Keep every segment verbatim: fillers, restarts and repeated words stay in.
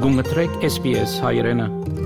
Գումտրեք S B S հայրենը։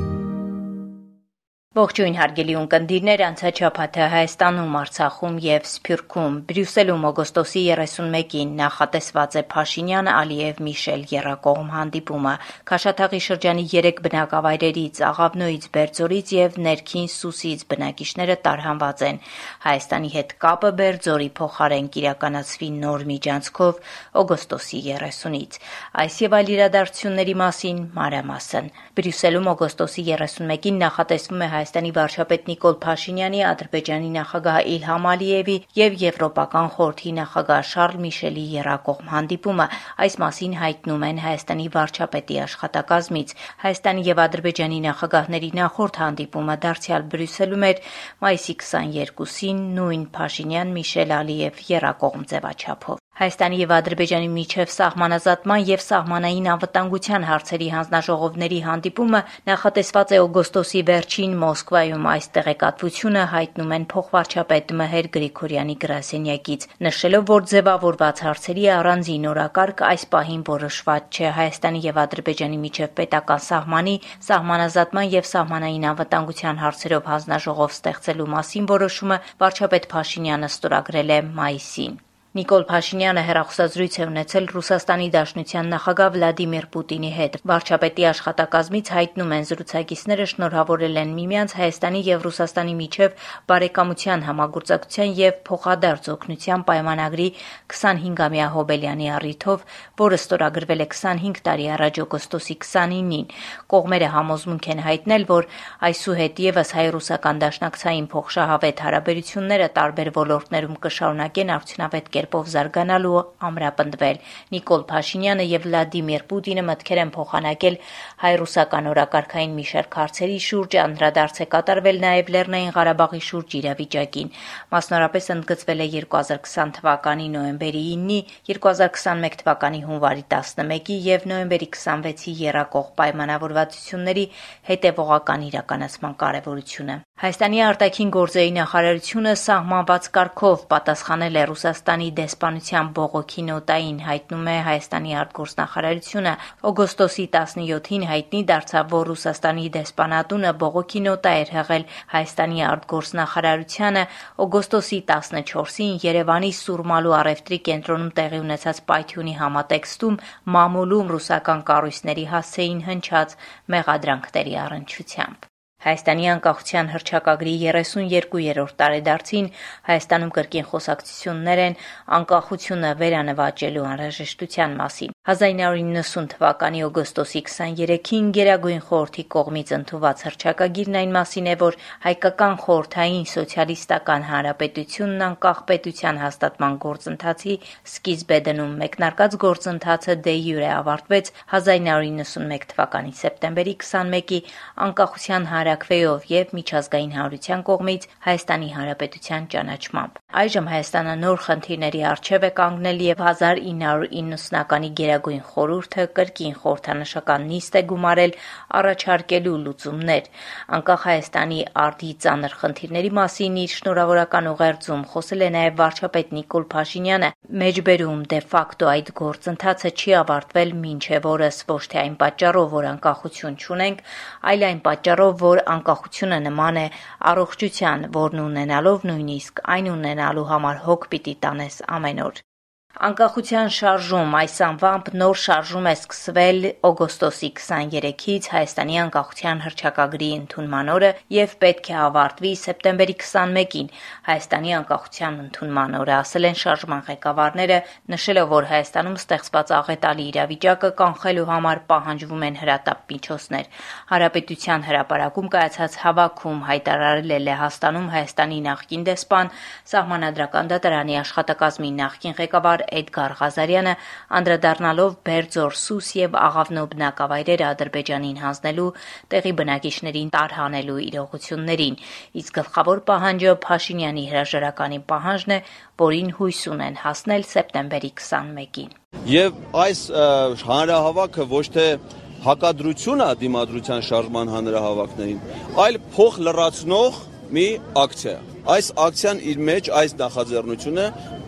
Ողջույն հարգելի ունկնդիրներ, անցած շաբաթը Հայաստանում, Արցախում եւ Սփյուռքում Բրյուսելում օգոստոսի երեսունմեկին նախատեսված է Փաշինյան-Ալիև-Միշել եռակողմ հանդիպումը։ Քաշաթաղի շրջանի երեք բնակավայրերից Աղավնոյից, Բերձորից եւ Ներքին Սուսից բնակիչները տարհանված են։ Հայաստանի հետ կապը Բերձորի փոխարեն կիրականացվի նոր միջանցքով օգոստոսի երեսունից։ Այս եւ այլ իրադարձությունների մասին մանրամասն։ Բրյուսելում օգոստոսի երեսունմեկին նախատեսվում է Հայաստանի վարչապետ Նիկոլ Փաշինյանի, Ադրբեջանի նախագահ Իլհամ Ալիևի եւ Եվրոպական խորհրդի նախագահ Շարլ Միշելի եռակողմ հանդիպումը։ Այս մասին հայտնում են Հայաստանի վարչապետի աշխատակազմից։ Հայաստանի եւ Ադրբեջանի նախագահների նախորդ հանդիպումը դարձյալ Բրյուսելում էր մայիսի քսաներկուսին նույն Փաշինյան-Միշել Ալիև եռակողմ ձևաչափով։ Հայաստանի եւ Ադրբեջանի միջև սահմանազատման եւ սահմանային անվտանգության հարցերի հանձնաժողովների հանդիպումը նախատեսված է օգոստոսի վերջին Մոսկվայում։ Այս տեղեկատվությունը հայտնում են փոխվարչապետ Մհեր Գրիգորյանի գրասենյակից, նշելով, որ ձևավորված հարցերի առանձին օրակարգ այս պահին որոշված չէ։ Հայաստանի եւ Ադրբեջանի միջև պետական սահմանի, սահմանազատման եւ սահմանային անվտանգության հարցերով հանձնաժողով ստեղծելու մասին որոշումը վարչապետ Փաշինյանը ստորագրել է մայիսին։ Նիկոլ Փաշինյանը հեռախոսազրույց է ունեցել Ռուսաստանի Դաշնության նախագահ Վլադիմիր Պուտինի հետ։ Վարչապետի աշխատակազմից հայտնում են, զրուցակիցները շնորհավորել են միմյանց Հայաստանի եւ Ռուսաստանի միջև բարեկամության, համագործակցության եւ փոխադարձ օգնության պայմանագրի քսանհինգամյա հոբելյանի առիթով, որը ստորագրվել է քսանհինգ տարի առաջ օգոստոսի քսանինին։ Կողմերը համոզմունք են հայտնել, որ այսուհետ եւս հայ-ռուսական դաշնակցային փոխշահավետ հարաբերությունները տարբեր ոլորտներում կշարունակեն արդյունավետ կերպով զարգանալու ու ամրապնդվել։ Նիկոլ Փաշինյանը եւ Վլադիմիր Պուտինը մտքեր են փոխանակել հայ-ռուսական օրակարգային մի շարք հարցերի շուրջ, անդրադարձ է կատարվել նաեւ Լեռնային Ղարաբաղի շուրջ իրավիճակին։ Մասնավորապես ընդգծվել է երկու հազար քսան թվականի նոյեմբերի ինի, երկու հազար քսանմեկ թվականի հունվարի տասնմեկի եւ նոյեմբերի քսանվեցի եռակող պայմանավորվածությունների հետեւողական իրականացման կարեւորությունը։ Հայաստանի արտաքին գործերի նախարարությունը սահմանված կարգով պատասխանել է Ռուսաստանի դեսպանության բողոքի նոտային, հայտնում է Հայաստանի արտգործնախարարությունը։ Օգոստոսի տասնյոթին հայտնի դարձավ, որ Ռուսաստանի դեսպանատունը բողոքի նոտա էր հղել Հայաստանի արտգործնախարարությանը օգոստոսի տասնչորսին Երևանի Սուրմալու առևտրի կենտրոնում տեղի ունեցած պայթյունի համատեքստում մամուլում ռուսական կառույցների հասցեին հնչած մեղադրանքների առնչությամբ։ Հայաստանի անկախության հռչակագրի երեսունյերկուերորդ տարեդարձին Հայաստանում կրկին խոսակցություններ են անկախությունը վերանվաճելու անհրաժեշտության մասին։ հազար իննսուն իննսուն թվականի օգոստոսի քսաներեքին Գերագույն խորհրդի կողմից ընդունված հռչակագիրն այն մասին է, որ հայկական խորհրդային սոցիալիստական հանրապետությունն անկախ պետության հաստատման գործընթացի սկիզբ է դնում։ Մեկնարկած գործընթացը դե յուրե ավարտվեց հազար իննսուն իննսունմեկ թվականի սեպտեմբերի քսանմեկի անկախության հանրաքվեով եւ միջազգային հանրության կողմից Հայաստանի Հանրապետության ճանաչմամբ։ Այժմ Հայաստանը նոր խնդիրների առջև է կանգնել եւ հազար իննսուն իննսունականի Գերագույն խորհուրդը կրկին խորհրդանշական նիստ է գումարել առաջարկելու լուծումներ։ Անկախ Հայաստանի արդի ծանր խնդիրների մասին իր շնորհավորական ուղերձում խոսել է նաեւ վարչապետ Նիկոլ Փաշինյանը, մեջբերում դե ֆակտո այդ գործընթացը չի ավարտվել մինչեւ օրս, ոչ թե այն պատճառով, որ անկախություն չունենք, այլ այն պատճառով, որ անկախությունը նման է առողջության, որն ունենալով նույնիսկ այն ունենալու համար հոգ պիտի տանես ամեն օր։ Անկախության շարժում այս անվամբ նոր շարժում է սկսվել օգոստոսի քսաներեքից Հայաստանի անկախության հռչակագրի ընդունման օրը եւ պետք է ավարտվի սեպտեմբերի քսանմեկին Հայաստանի անկախության ընդունման օրը, ասել են շարժման ղեկավարները, նշելով, որ Հայաստանում ստեղծված աղետալի իրավիճակը կանխելու համար պահանջվում են հրատապ միջոցներ։ Հանրապետության հրապարակում կայացած հավաքում հայտարարել է Լեհաստանում Հայաստանի նախկին դեսպան, Սահմանադրական դատարանի աշխատակազմի նախկին ղեկավար Էդգար Ղազարյանը, անդրադառնալով Բերձոր, Սուս եւ Աղավնո բնակավայրերը Ադրբեջանին հանձնելու, տեղի բնակիչներին տարհանելու իրողություններին, իսկ գլխավոր պահանջը Փաշինյանի հրաժարականի պահանջն է, որին հույս ունեն հասնել սեպտեմբերի քսանմեկին։ Եվ այս հանրահավաքը ոչ թե հակադրություն է դիմադրության շարժման հանրահավաքներին, այլ փոխ լրացնող մի ակցիա։ Այս ակցիան իր մեջ այս նախաձեռնությունը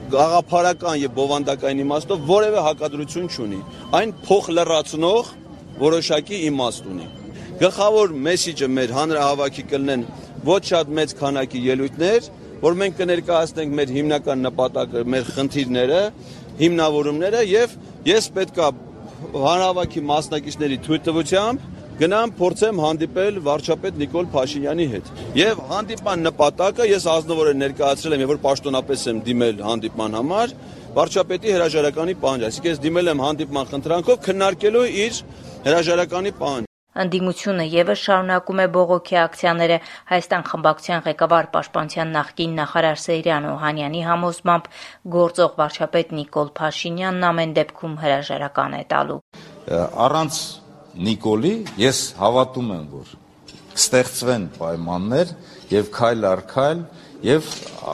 գաղափարական եւ բովանդակային իմաստով որևէ հակադրություն չունի։ Այն փոխ լրացնող որոշակի իմաստ ունի։ Գլխավոր մեսիջը մեր հանրահավաքի կլինեն ոչ շատ մեծ քանակի ելույթներ, որ մենք կներկայացնենք մեր հիմնական նպատակը, մեր խնդիրները, հիմնավորումները եւ ես պետքա հանրահավաքի մասնակիցների թույլտվությամբ գնամ փորձեմ հանդիպել վարչապետ Նիկոլ Փաշինյանի հետ։ Եվ հանդիպման նպատակը ես ազնվորեն ներկայացրել եմ, եւ որ պաշտոնապես եմ դիմել հանդիպման համար, վարչապետի հրաժարականի պահանջ, այսինքն ես դիմել եմ հանդիպման խնդրանքով քննարկելու իր հրաժարականի պահանջ։ Ընդդիմությունը եւս շարունակում է բողոքի ակցիաները։ Հայաստան խմբակցության ղեկավար պաշտպանության նախկին նախարար Սեյրան Օհանյանի համոզմամբ գործող վարչապետ Նիկոլ Փաշինյանն ամեն դեպքում հրաժարական է տալու։ Առանց Նիկոլի ես հավատում եմ, որ կստեղծվեն պայմաններ եւ քայլ առ քայլ եւ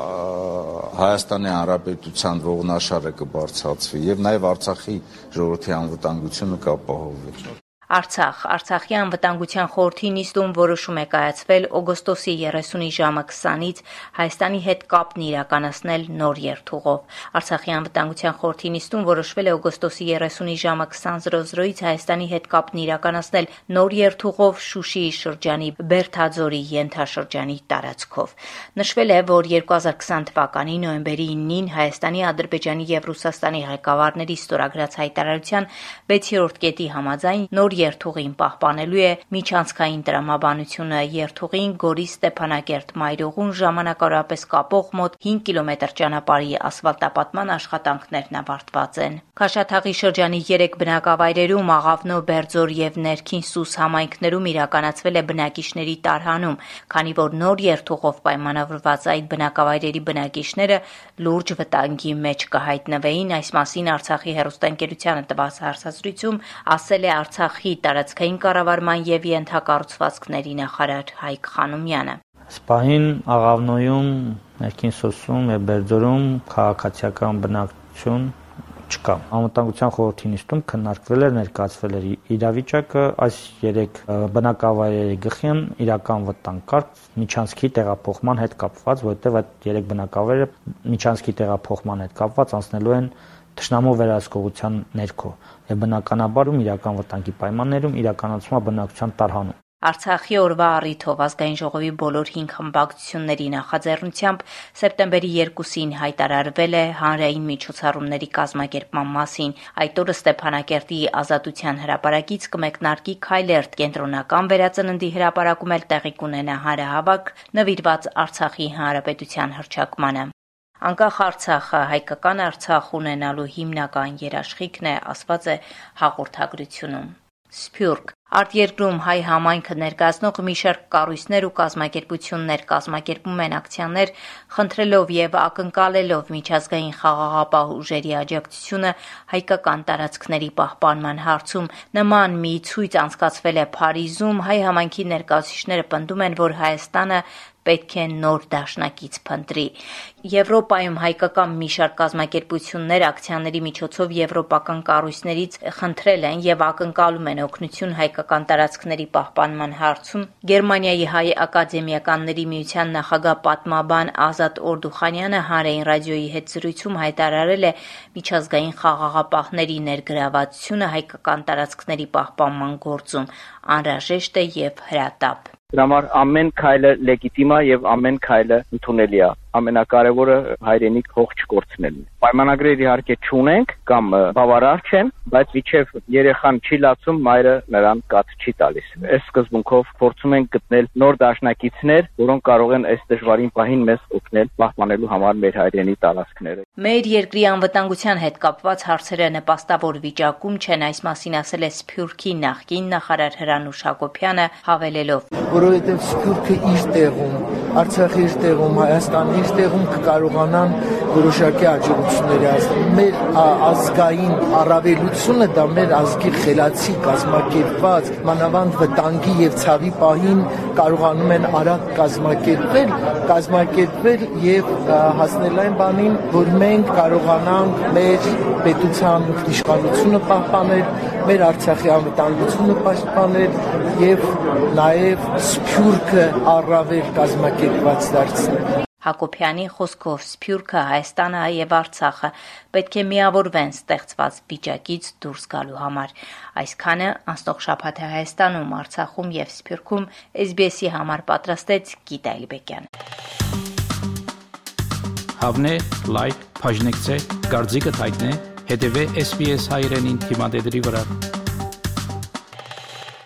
Հայաստանի Հանրապետության ողնաշարը կբարձրացվի եւ նաեւ Արցախի ժողովրդի անվտանգությունը կապահովվի։ Արցախ Արցախի անվտանգության խորհրդի նիստում որոշում է կայացվել օգոստոսի երեսունի ժամը քսանից Հայաստանի հետ կապն իրականացնել նոր երթուղով։ Արցախի անվտանգության խորհրդի նիստում որոշվել է օգոստոսի երեսունի ժամը քսան ից Հայաստանի հետ կապն իրականացնել նոր երթուղով Շուշիի շրջանի Բերթաձորի ենթաշրջանի տարածքով։ Նշվել է, որ երկու հազար քսան թվականի նոյեմբերի իննին Հայաստանի, Ադրբեջանի եւ Ռուսաստանի ղեկավարների ստորագրած հայտարարության վեցերորդ կետի համաձայն նոր երթուղին պահպանելու է միջանցքային տրամաբանությունը։ Երթուղին Գորի Ստեփանակերտ Մայրուղուն ժամանակավորապես կապող մոտ հինգ կիլոմետր ճանապարհի ասֆալտապատման աշխատանքներն ավարտված են։ Քաշաթաղի շրջանի երեք բնակավայրերում Աղավնո, Բերձոր եւ Ներքին Սուս համայնքներում իրականացվել է բնակիչների տարհանում, քանի որ նոր երթուղով պայմանավորված այդ բնակավայրերի բնակիչները լուրջ վտանգի մեջ կհայտնվեին։ Այս մասին Արցախի հեռուստաընկերությանը տված հարցազրույցում ասել է Արցախի տարածքային կառավարման եւ ենթակառուցվածքների նախարար Հայկ Խանոմյանը։ Սպահին Աղավնոյում, Ներքին Սոսում եւ Բերձորում քաղաքացիական բնակչություն չկա։ Անվտանգության խորհրդի նիստում քննարկվել էր, ներկայացվել էր իրավիճակը, այս երեք բնակավայրերի գլխին իրական վտանգ կար միջանցքի տեղափոխման հետ կապված, որովհետեւ այդ երեք բնակավայրերը միջանցքի տեղափոխման հետ կապված անցնելու են Թշնամու վերահսկողության ներքո եւ բնականաբարում իրական վտանգի պայմաններում իրականացվում է բնակչության տարհանում։ Արցախի օրվա առիթով ազգային ժողովի բոլոր հինգ խմբակցությունների նախաձեռնությամբ սեպտեմբերի երկուսին հայտարարվել է հանրային միջոցառումների կազմակերպման մասին։ Այդ օրը Ստեփանակերտի Ազատության հրապարակից կմեկնարկի Քայլերթ կենտրոնական վերածննդի հրապարակում էլ տեղի կունենա հանրահավաք նվիրված Արցախի Հանրապետության հռչակմանը։ Անկախ Արցախը հայկական Արցախ ունենալու հիմնական երաշխիքն է, ասված է հաղորդագրությունում։ Սփյուռք արտերկրում հայ համայնքը ներկայացնող մի շարք կառույցներ ու կազմակերպություններ կազմակերպում են ակցիաներ, խնդրելով եւ ակնկալելով միջազգային խաղաղապահ ուժերի աջակցությունը հայկական տարածքների պահպանման հարցում։ Նման մի ցույց անցկացվել է Փարիզում։ Հայ համայնքի ներկայացուցիչները պնդում են, որ Հայաստանը պետք է նոր դաշնակից փնտրի։ Եվրոպայում հայկական մի շարք կազմակերպություններ ակցիաների միջոցով եվրոպական կառույցներից խնդրել են եւ ակնկալում են օգնություն հայկական տարածքների պահպանման հարցում։ Գերմանիայի հայ ակադեմիականների միության նախագահ պատմաբան Ազատ Օրդուխանյանը հանրային ռադիոյի հետ զրույցում հայտարարել է միջազգային խաղաղապահների ներգրավվածությունը հայկական տարածքների պահպանման գործում անհրաժեշտ է եւ հրատապ։ Դրա համար ամեն քայլը լեգիտիմ է եւ ամեն քայլը ընդունելի է։ Ամենակարևորը հայրենիք հող չկորցնելն է։ Պայմանագրեր իհարկե չունենք կամ բավարար չեն, բայց իջև երեխան չի լացում, մայրը նրան կաթ չի տալիս։ Այս սկզբունքով փորձում ենք գտնել նոր դաշնակիցներ, որոնք կարող են այս դժվարին պահին մեզ օգնել պահպանելու համար մեր հայրենի տարածքները։ Մեր երկրի անվտանգության հետ կապված հարցերը նպաստավոր վիճակում չեն, այս մասին ասել է Սփյուռքի նախկին նախարար Հրանուշ Հակոբյանը, հավելելով. Որովհետև Սփյուռքը իր տեղում, Արցախը իր տեղում, Հայաստանը իր տեղում կկարողանան որոշակի աջակցություններ հասնել։ Մեր ազգային առավելությունը դա մեր ազգի խելացի կազմակերպված մանավանդ վտանգի եւ ցավի պահին կարողանում են արագ կազմակերպվել, կազմակերպվել եւ հասնել այն բանին, որ մենք կարողանանք մեր պետության իշխանությունը պահպանել, մեր Արցախի անվտանգությունը պաշտպանել եւ նաեւ Սփյուռքը առավել կազմակերպված դարձնել։ Հակոբյանի խոսքով Սփյուռքը, Հայաստանը եւ Արցախը պետք է միավորվեն ստեղծված վիճակից դուրս գալու համար։ Այսքանը անցնող շաբաթը Հայաստանում, Արցախում եւ Սփյուռքում էս բի էս-ի համար պատրաստեց Գիտա Էլիբեկյանը։ Հավնե, լայք, բաժնեկցե, դարձիկը թայտնե, հետեւե էս բի էս հայրենին թիմադեդի վրա։